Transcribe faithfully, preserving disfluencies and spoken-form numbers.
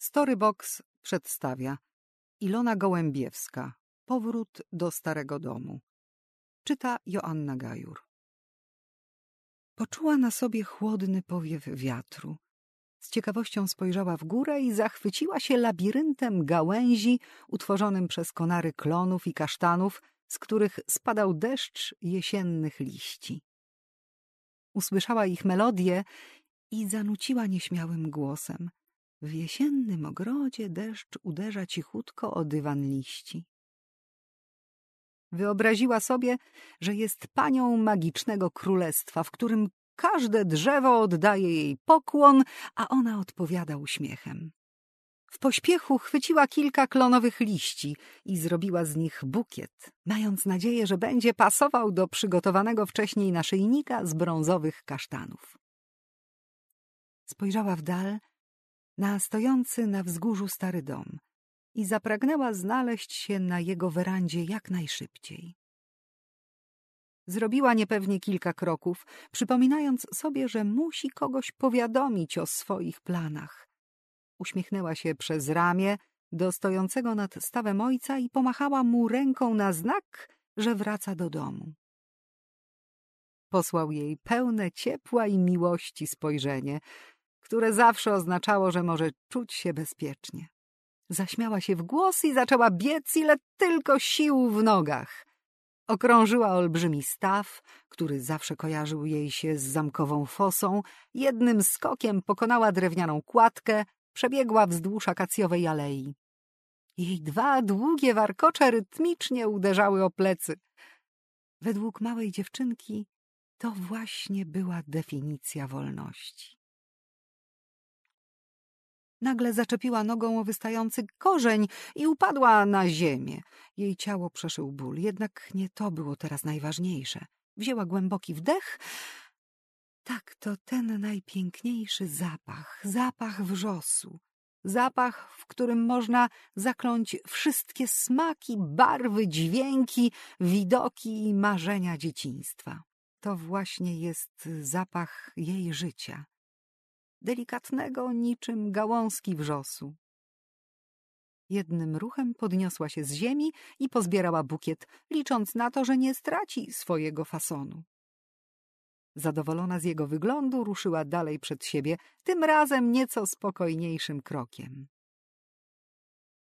Storybox przedstawia Ilona Gołębiewska. Powrót do starego domu. Czyta Joanna Gajur. Poczuła na sobie chłodny powiew wiatru. Z ciekawością spojrzała w górę i zachwyciła się labiryntem gałęzi utworzonym przez konary klonów i kasztanów, z których spadał deszcz jesiennych liści. Usłyszała ich melodię i zanuciła nieśmiałym głosem. W jesiennym ogrodzie deszcz uderza cichutko o dywan liści. Wyobraziła sobie, że jest panią magicznego królestwa, w którym każde drzewo oddaje jej pokłon, a ona odpowiada uśmiechem. W pośpiechu chwyciła kilka klonowych liści i zrobiła z nich bukiet, mając nadzieję, że będzie pasował do przygotowanego wcześniej naszyjnika z brązowych kasztanów. Spojrzała w dal na stojący na wzgórzu stary dom i zapragnęła znaleźć się na jego werandzie jak najszybciej. Zrobiła niepewnie kilka kroków, przypominając sobie, że musi kogoś powiadomić o swoich planach. Uśmiechnęła się przez ramię do stojącego nad stawem ojca i pomachała mu ręką na znak, że wraca do domu. Posłał jej pełne ciepła i miłości spojrzenie, które zawsze oznaczało, że może czuć się bezpiecznie. Zaśmiała się w głos i zaczęła biec, ile tylko sił w nogach. Okrążyła olbrzymi staw, który zawsze kojarzył jej się z zamkową fosą, jednym skokiem pokonała drewnianą kładkę, przebiegła wzdłuż akacjowej alei. Jej dwa długie warkocze rytmicznie uderzały o plecy. Według małej dziewczynki to właśnie była definicja wolności. Nagle zaczepiła nogą o wystający korzeń i upadła na ziemię. Jej ciało przeszył ból, jednak nie to było teraz najważniejsze. Wzięła głęboki wdech. Tak, to ten najpiękniejszy zapach, zapach wrzosu. Zapach, w którym można zakląć wszystkie smaki, barwy, dźwięki, widoki i marzenia dzieciństwa. To właśnie jest zapach jej życia. Delikatnego niczym gałązki wrzosu. Jednym ruchem podniosła się z ziemi i pozbierała bukiet, licząc na to, że nie straci swojego fasonu. Zadowolona z jego wyglądu ruszyła dalej przed siebie, tym razem nieco spokojniejszym krokiem.